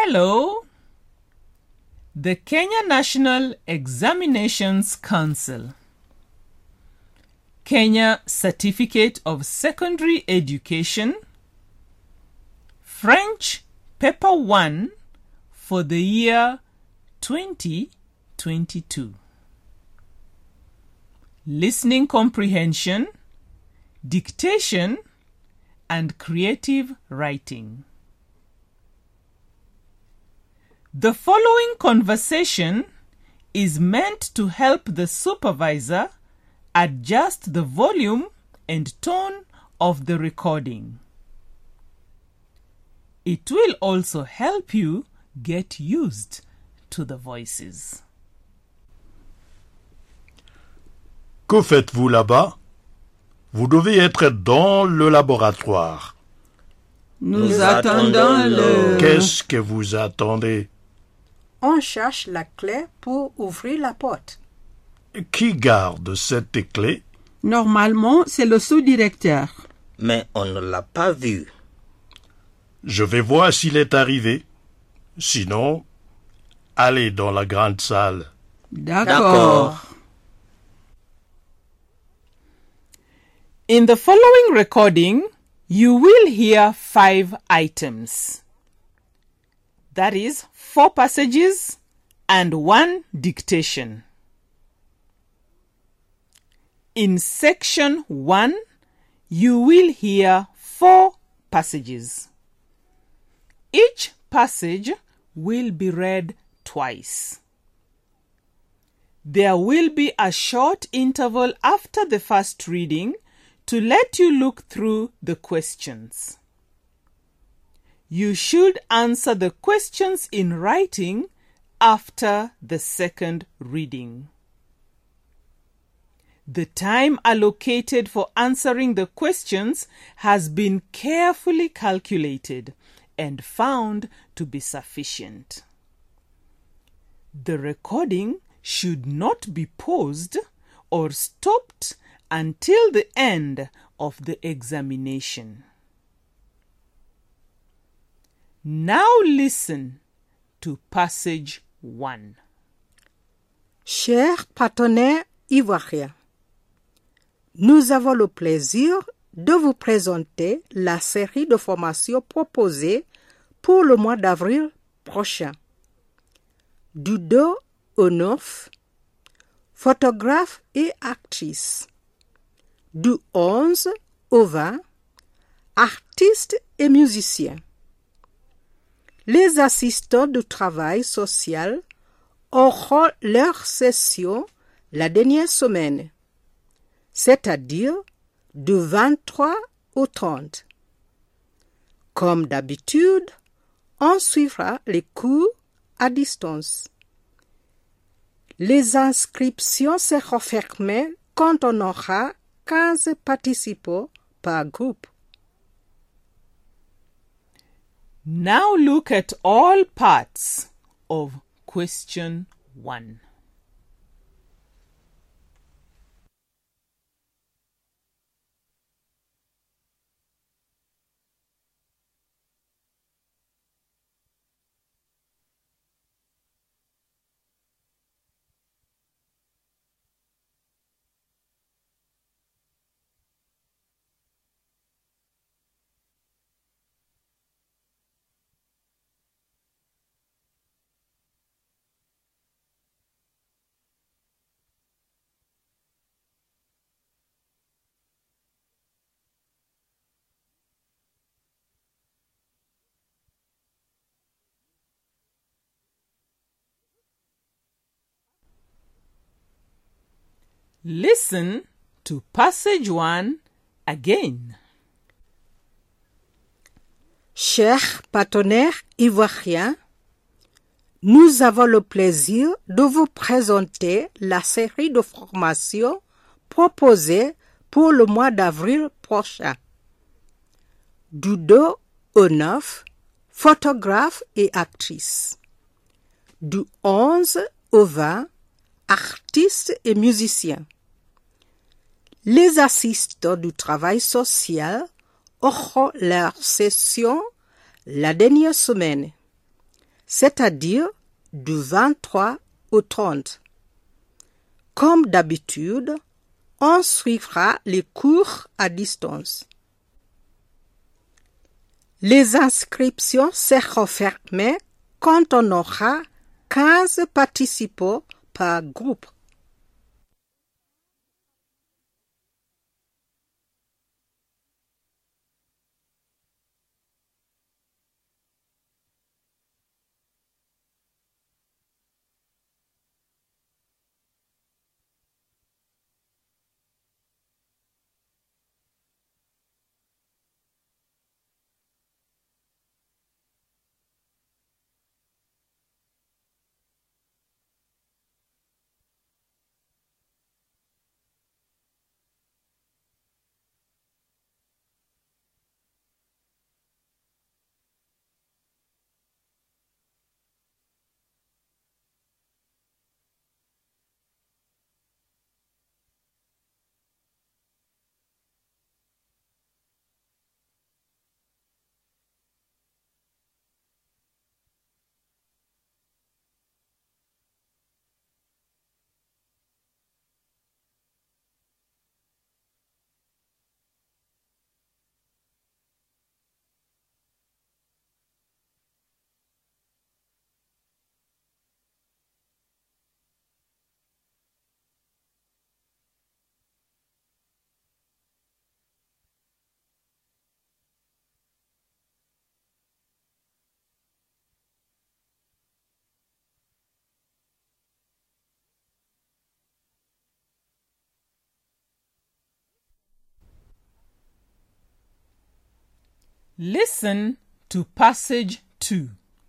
Hello. The Kenya National Examinations Council. Kenya Certificate of Secondary Education. French Paper 1 for the year 2022. Listening comprehension, dictation, and creative writing. The following conversation is meant to help the supervisor adjust the volume and tone of the recording. It will also help you get used to the voices. Que faites-vous là-bas? Vous devez être dans le laboratoire. Nous attendons le... Qu'est-ce que vous attendez? On cherche la clé pour ouvrir la porte. Qui garde cette clé? Normalement, c'est le sous-directeur. Mais on ne l'a pas vu. Je vais voir s'il est arrivé. Sinon, allez dans la grande salle. D'accord. In the following recording, you will hear 5 items. That is 4 passages and 1 dictation. In section 1, you will hear 4 passages. Each passage will be read twice. There will be a short interval after the first reading to let you look through the questions. You should answer the questions in writing after the second reading. The time allocated for answering the questions has been carefully calculated and found to be sufficient. The recording should not be paused or stopped until the end of the examination. Now listen to passage 1. Chers partenaires ivoiriens, nous avons le plaisir de vous présenter la série de formations proposées pour le mois d'avril prochain. Du 2 au 9, photographe et actrice. Du 11 au 20, artistes et musiciens. Les assistants du travail social auront leur session la dernière semaine, c'est-à-dire du 23 au 30. Comme d'habitude, on suivra les cours à distance. Les inscriptions seront fermées quand on aura 15 participants par groupe. Now look at all parts of question 1. Listen to passage 1 again. Chers partenaires ivoiriens, nous avons le plaisir de vous présenter la série de formations proposées pour le mois d'avril prochain. Du 2 au 9, photographe et actrice. Du 11 au 20, artistes et musiciens. Les assistants du travail social auront leur session la dernière semaine, c'est-à-dire du 23 au 30. Comme d'habitude, on suivra les cours à distance. Les inscriptions seront fermées quand on aura 15 participants par groupe. Listen to passage 2.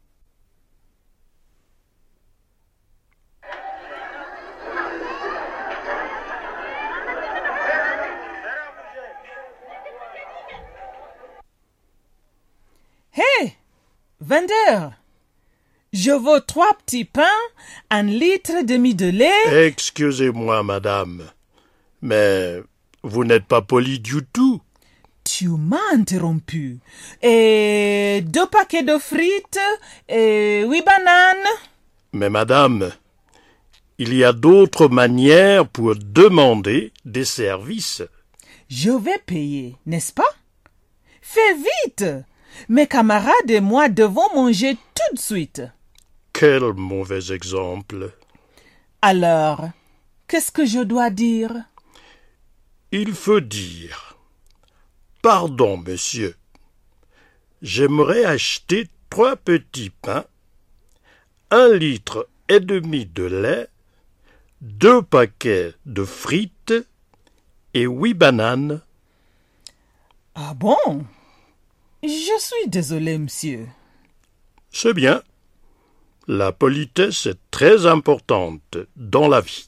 Hé, vendeur, je veux 3 petits pains, 1 litre demi de lait. Excusez-moi, madame, mais vous n'êtes pas poli du tout. Tu m'as interrompu. Et 2 paquets de frites et 8 bananes. Mais madame, il y a d'autres manières pour demander des services. Je vais payer, n'est-ce pas? Fais vite! Mes camarades et moi devons manger tout de suite. Quel mauvais exemple. Alors, qu'est-ce que je dois dire? Il faut dire: Pardon, monsieur. J'aimerais acheter 3 petits pains, 1 litre et demi de lait, 2 paquets de frites et 8 bananes. Ah bon? Je suis désolé, monsieur. C'est bien. La politesse est très importante dans la vie.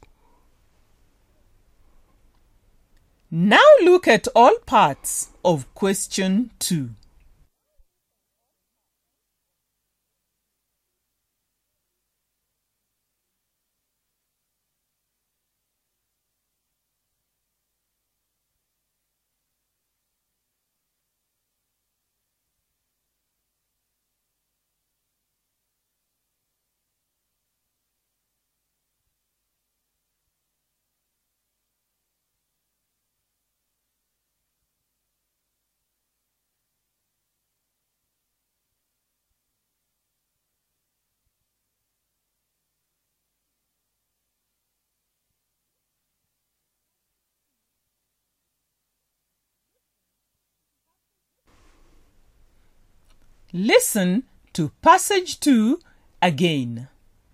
Now look at all parts of question 2. Listen to passage 2 again.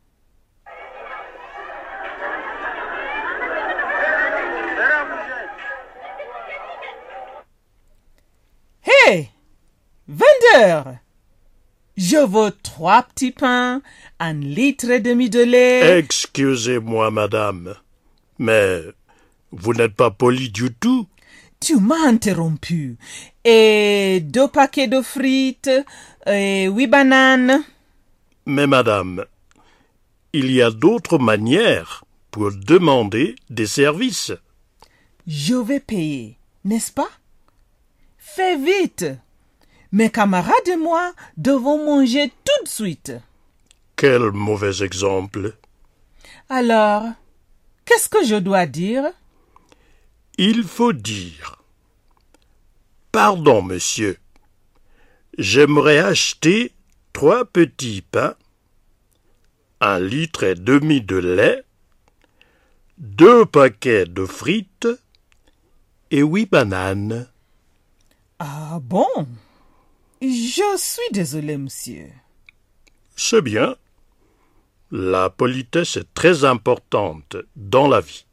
Hé, vendeur, je veux 3 petits pains, 1 litre et demi de lait. Excusez-moi, madame, mais vous n'êtes pas poli du tout. Tu m'as interrompu. Et 2 paquets de frites et 8 bananes. Mais madame, il y a d'autres manières pour demander des services. Je vais payer, n'est-ce pas? Fais vite. Mes camarades et moi devons manger tout de suite. Quel mauvais exemple. Alors, qu'est-ce que je dois dire? Il faut dire « Pardon, monsieur. J'aimerais acheter 3 petits pains, 1,5 litre de lait, 2 paquets de frites et 8 bananes. » Ah bon? Je suis désolé, monsieur. C'est bien. La politesse est très importante dans la vie.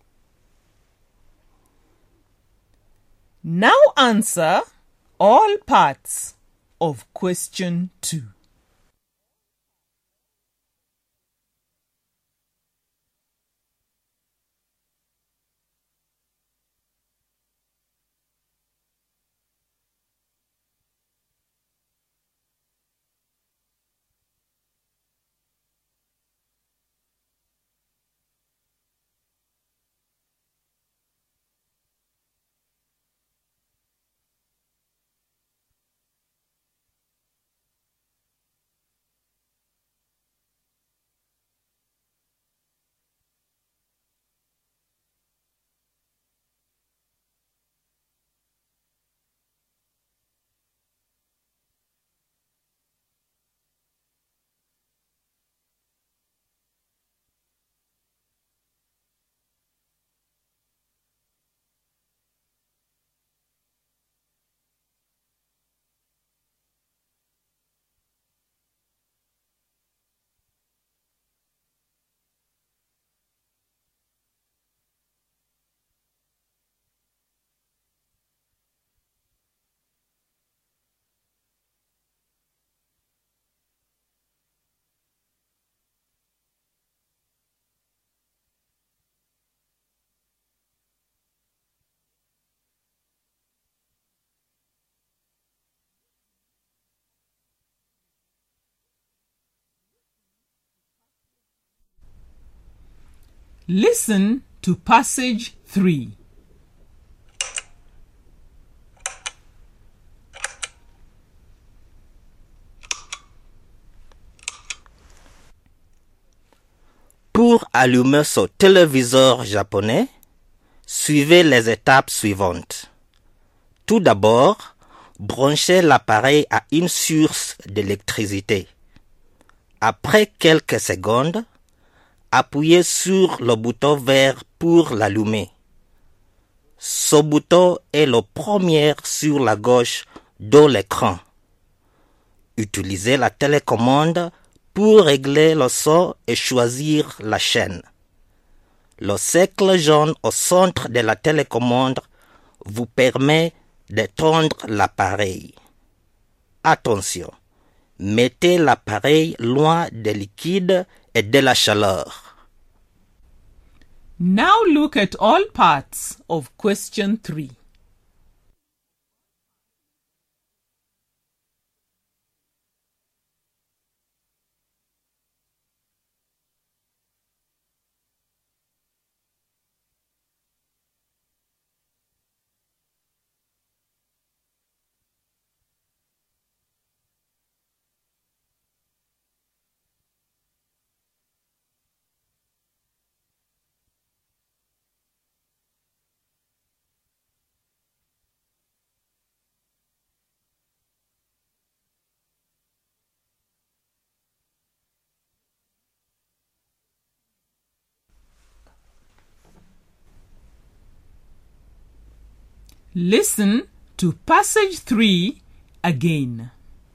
Now answer all parts of question 2. Listen to passage 3. Pour allumer ce téléviseur japonais, suivez les étapes suivantes. Tout d'abord, branchez l'appareil à une source d'électricité. Après quelques secondes, appuyez sur le bouton vert pour l'allumer. Ce bouton est le premier sur la gauche de l'écran. Utilisez la télécommande pour régler le son et choisir la chaîne. Le cercle jaune au centre de la télécommande vous permet d'éteindre l'appareil. Attention, mettez l'appareil loin des liquides et de la chaleur. Now look at all parts of question 3. Listen to passage 3 again.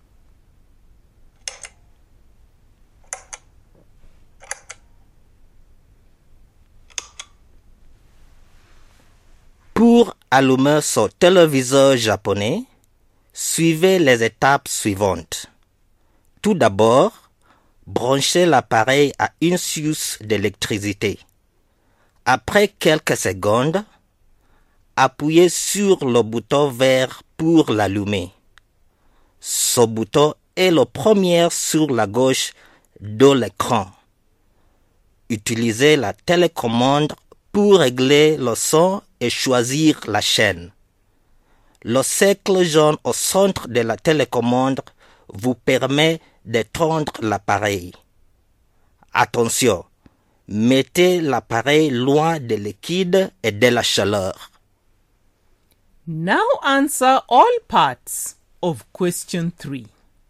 Pour allumer ce téléviseur japonais, suivez les étapes suivantes. Tout d'abord, branchez l'appareil à une source d'électricité. Après quelques secondes, appuyez sur le bouton vert pour l'allumer. Ce bouton est le premier sur la gauche de l'écran. Utilisez la télécommande pour régler le son et choisir la chaîne. Le cercle jaune au centre de la télécommande vous permet d'éteindre l'appareil. Attention, mettez l'appareil loin des liquides et de la chaleur. Now answer all parts of question 3.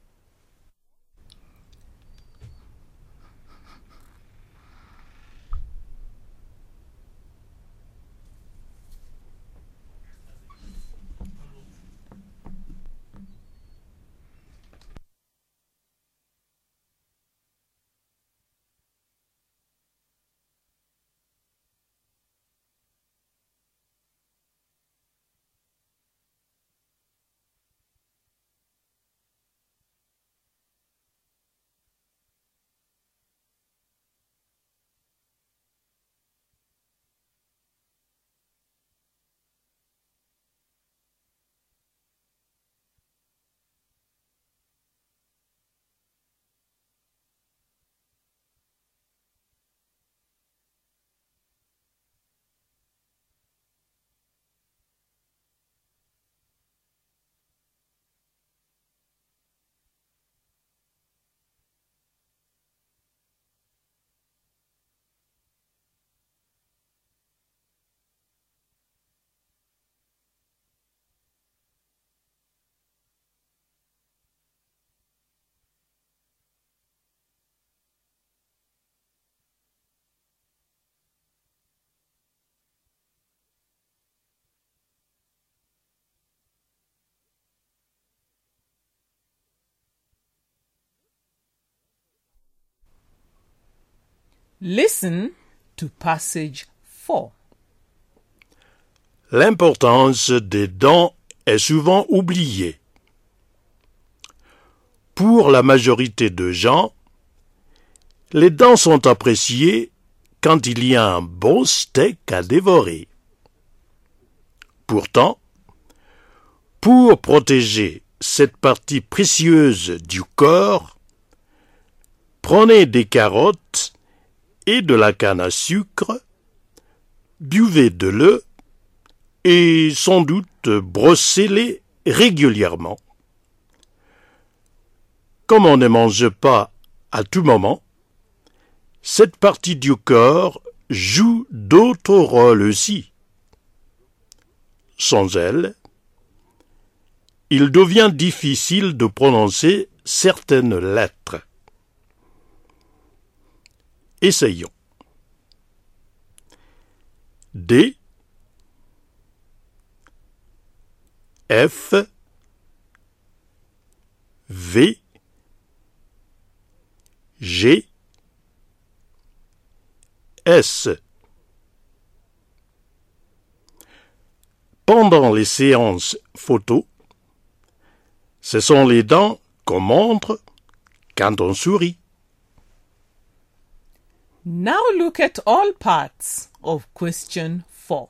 Listen to passage 4. L'importance des dents est souvent oubliée. Pour la majorité de gens, les dents sont appréciées quand il y a un bon steak à dévorer. Pourtant, pour protéger cette partie précieuse du corps, prenez des carottes et de la canne à sucre, buvez de l'eau et sans doute brossez-les régulièrement. Comme on ne mange pas à tout moment, cette partie du corps joue d'autres rôles aussi. Sans elle, il devient difficile de prononcer certaines lettres. Essayons. D, F, V, G, S. Pendant les séances photo, ce sont les dents qu'on montre quand on sourit. Now look at all parts of question 4.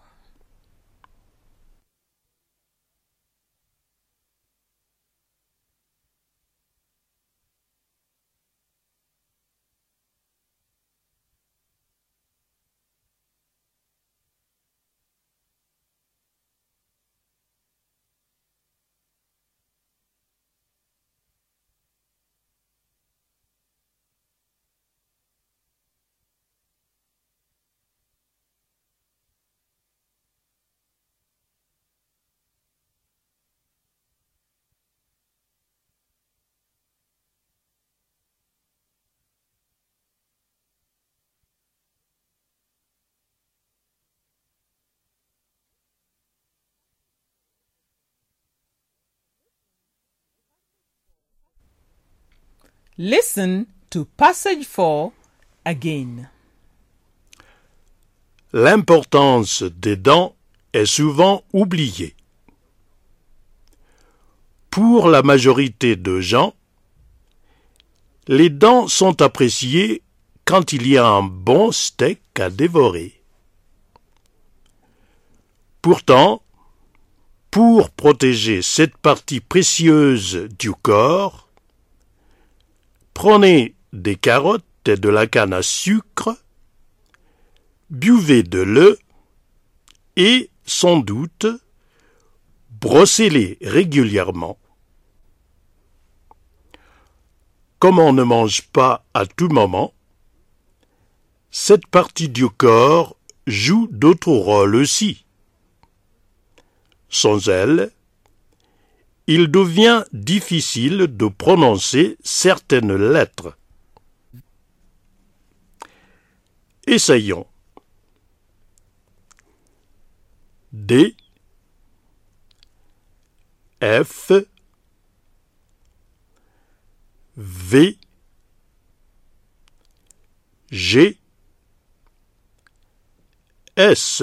Listen to passage 4 again. L'importance des dents est souvent oubliée. Pour la majorité de gens, les dents sont appréciées quand il y a un bon steak à dévorer. Pourtant, pour protéger cette partie précieuse du corps, prenez des carottes et de la canne à sucre, buvez de l'eau et, sans doute, brossez-les régulièrement. Comme on ne mange pas à tout moment, cette partie du corps joue d'autres rôles aussi. Sans elle, il devient difficile de prononcer certaines lettres. Essayons. D, F, V, G, S.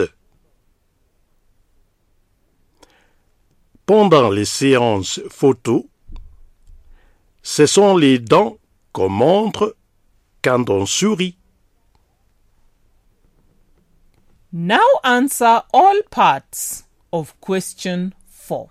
Pendant les séances photo, ce sont les dents qu'on montre quand on sourit. Now answer all parts of question 4.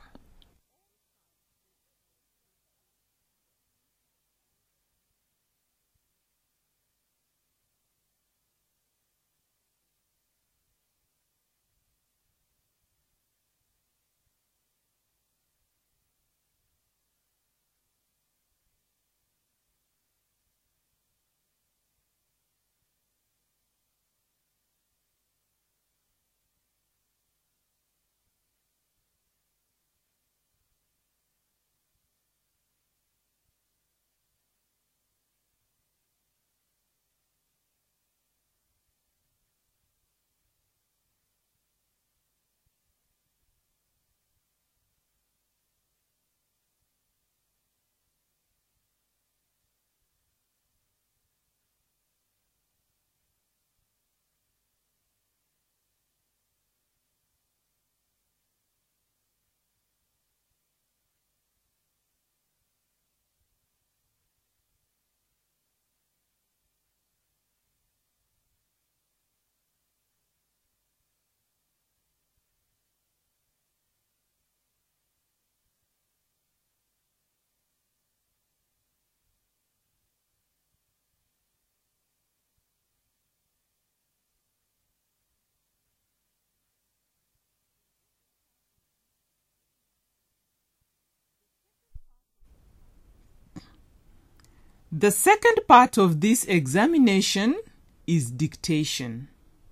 The second part of this examination is dictation.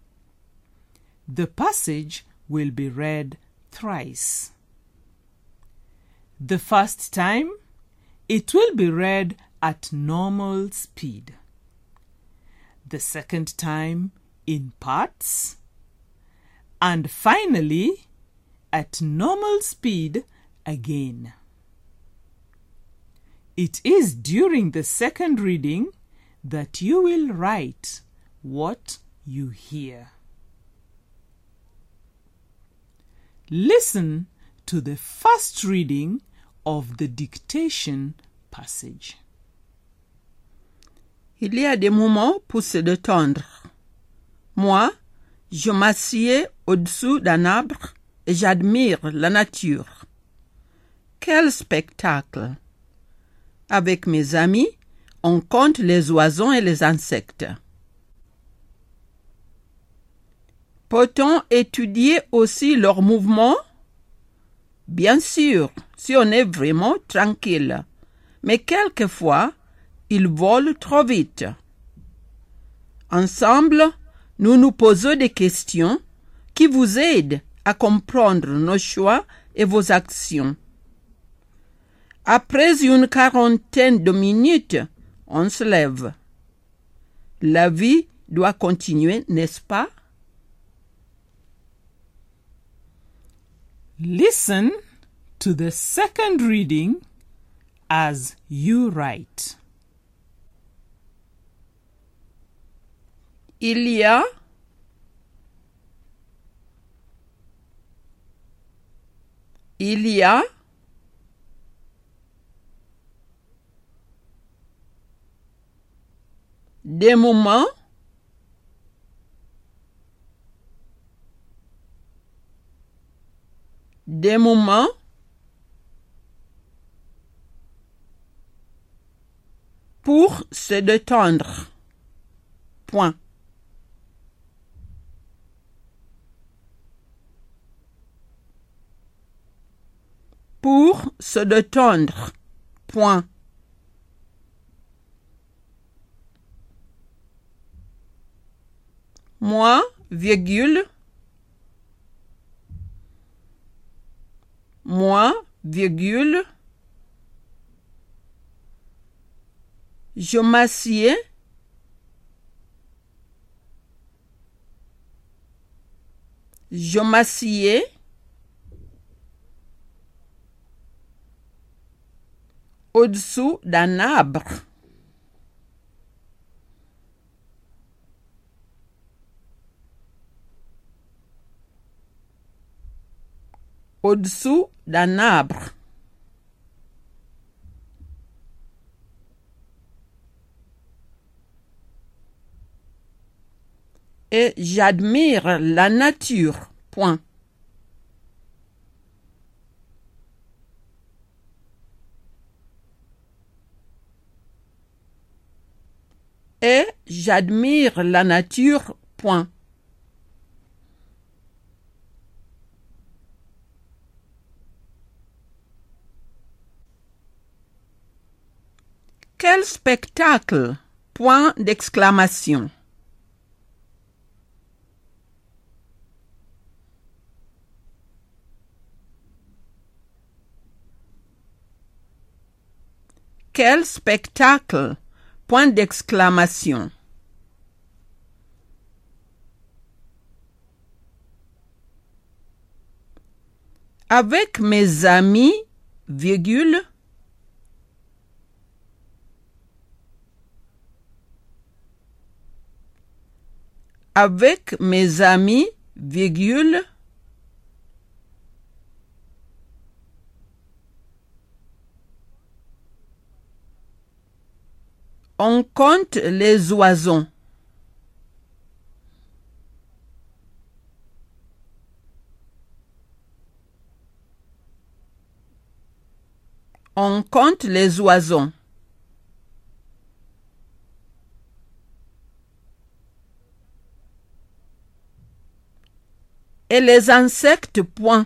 The passage will be read thrice. The first time, it will be read at normal speed. The second time, in parts. And finally, at normal speed again. It is during the second reading that you will write what you hear. Listen to the first reading of the dictation passage. Il y a des moments pour se détendre. Moi, je m'assieds au-dessous d'un arbre et j'admire la nature. Quel spectacle! Avec mes amis, on compte les oiseaux et les insectes. Peut-on étudier aussi leurs mouvements? Bien sûr, si on est vraiment tranquille. Mais quelquefois, ils volent trop vite. Ensemble, nous nous posons des questions qui vous aident à comprendre nos choix et vos actions. Après une quarantaine de minutes, on se lève. La vie doit continuer, n'est-ce pas? Listen to the second reading as you write. Il y a des moments pour se détendre. Point. Pour se détendre. Point. Moi, virgule. Moi, virgule. Je m'assieds. Je m'assieds. Au-dessous d'un arbre. Au-dessous d'un arbre. Et j'admire la nature. Point. Et j'admire la nature. Point. Quel spectacle! Point d'exclamation. Quel spectacle! Point d'exclamation. Avec mes amis, virgule. Avec mes amis, virgule. On compte les oiseaux. On compte les oiseaux. Et les insectes, point.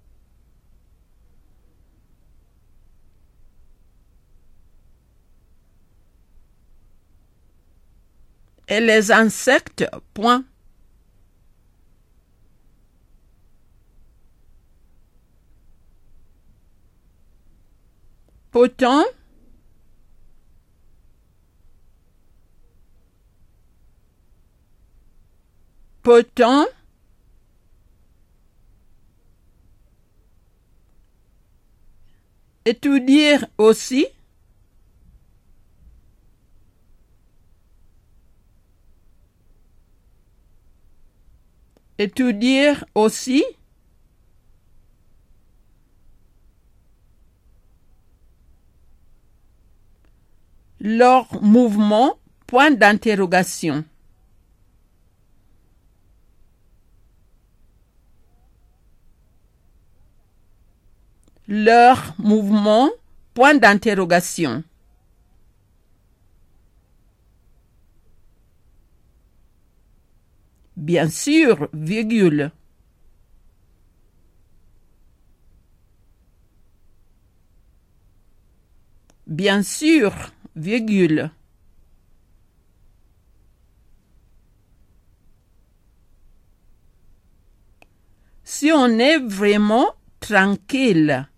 Et les insectes, point. Potent. Potent. Étudier aussi. Étudier aussi. Leur mouvement, point d'interrogation. Leur mouvement, point d'interrogation. Bien sûr, virgule. Bien sûr, virgule. Si on est vraiment tranquille.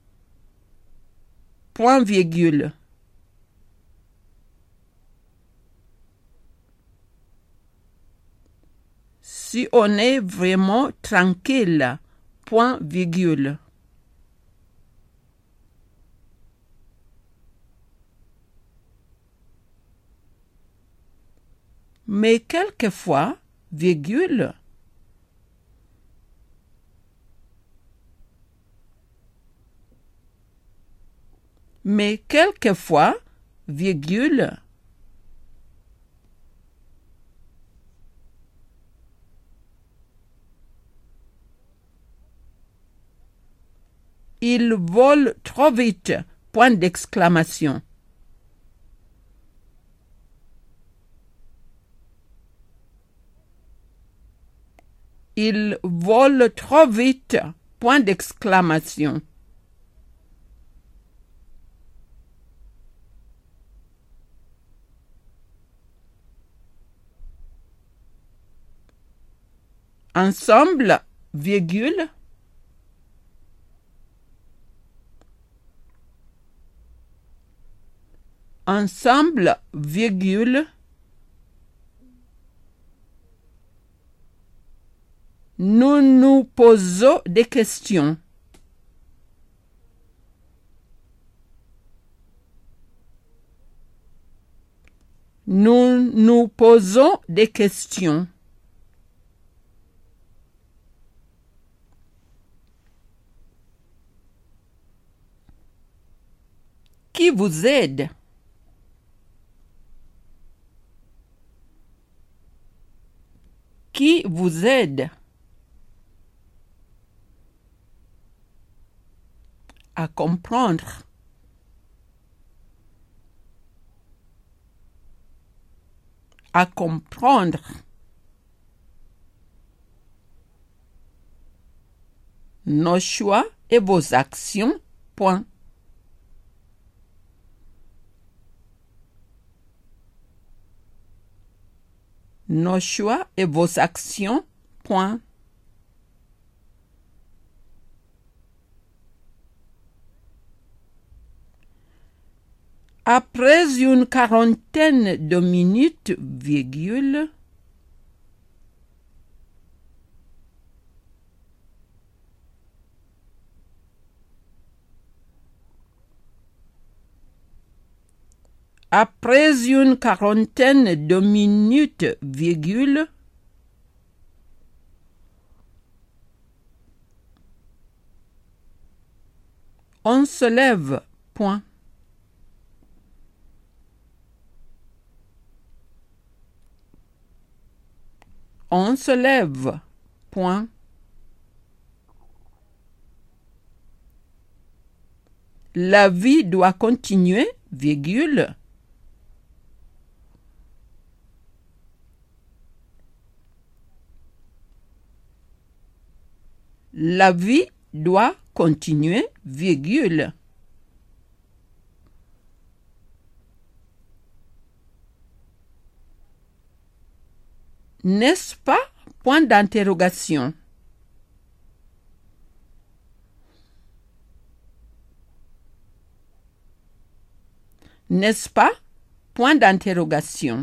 Point virgule. Si on est vraiment tranquille. Point virgule. Mais quelquefois, virgule. Mais quelquefois, virgule. Il vole trop vite. Point d'exclamation. Il vole trop vite. Point d'exclamation. Ensemble, virgule. Ensemble, virgule. Nous nous posons des questions. Nous nous posons des questions. Qui vous aide? Qui vous aide? À comprendre. À comprendre. Nos choix et vos actions, point. Nos choix et vos actions, point. Après une quarantaine de minutes, virgule, après une quarantaine de minutes, virgule, on se lève, point. On se lève, point. La vie doit continuer, virgule. La vie doit continuer, virgule. N'est-ce pas? Point d'interrogation. N'est-ce pas? Point d'interrogation.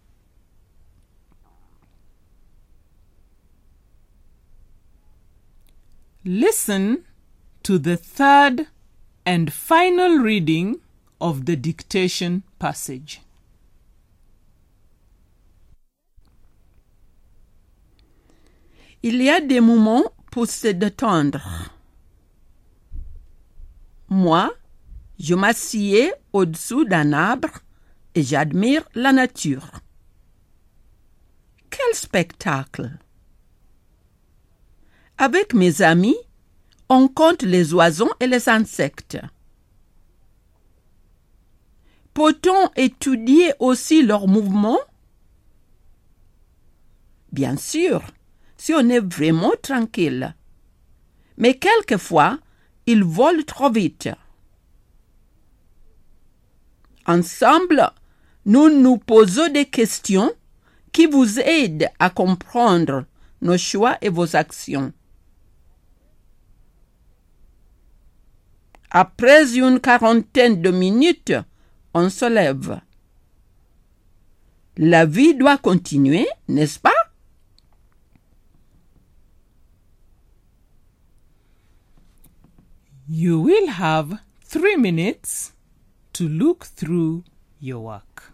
Listen to the third and final reading of the dictation passage. Il y a des moments pour se détendre. Moi, je m'assieds au-dessous d'un arbre et j'admire la nature. Quel spectacle! Avec mes amis, on compte les oiseaux et les insectes. Peut-on étudier aussi leurs mouvements? Bien sûr, si on est vraiment tranquille. Mais quelquefois, ils volent trop vite. Ensemble, nous nous posons des questions qui vous aident à comprendre nos choix et vos actions. Après une quarantaine de minutes, on se lève. La vie doit continuer, n'est-ce pas? You will have 3 minutes to look through your work.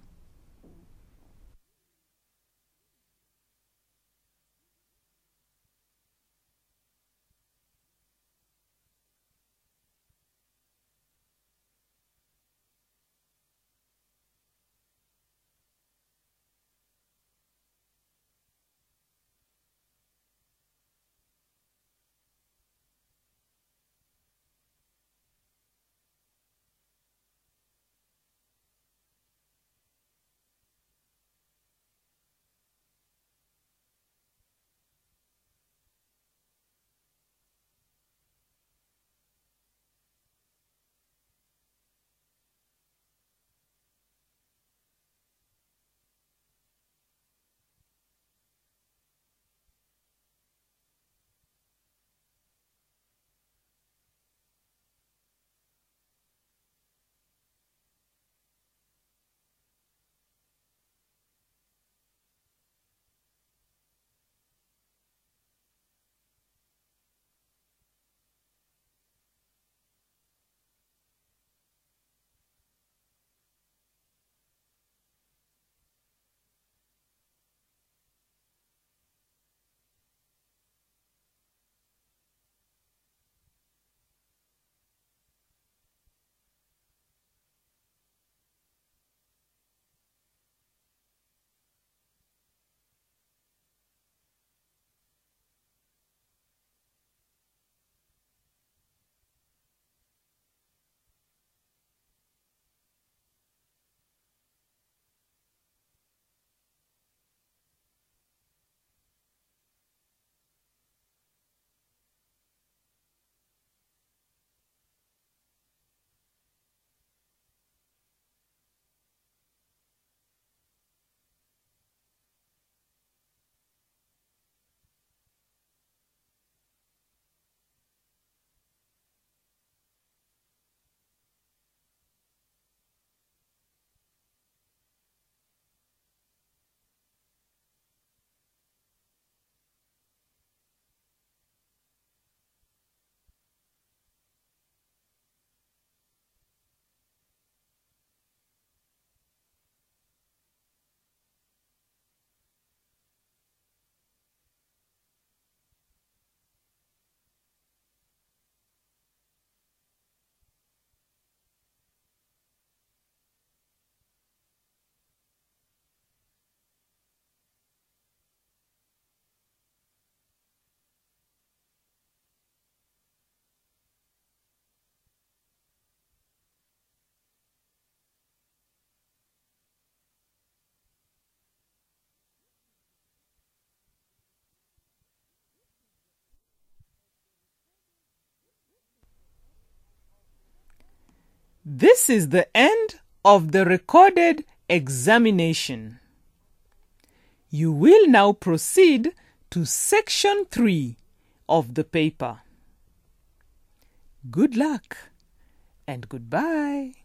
This is the end of the recorded examination. You will now proceed to section 3 of the paper. Good luck and goodbye.